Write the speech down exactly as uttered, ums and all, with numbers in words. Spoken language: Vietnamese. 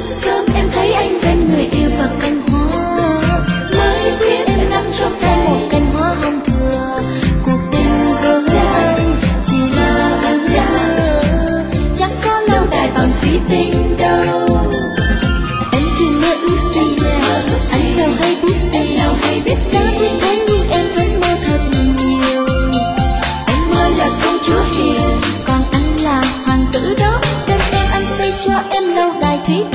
sớm em thấy anh bên người yêu và cành hoa mới biết em nằm trong tay một cành hoa hồng thừa. Cuộc tình với anh chỉ là ước mơ, chẳng có lâu đài bằng thủy tinh đâu. Em chỉ mơ ước gì nè, anh đâu hay biết gì, giá biết thế nhưng em vẫn mơ thật nhiều. Em mơ là công chúa hiền, còn anh là hoàng tử đó, đêm em anh xây cho em lâu đài thủy tinh.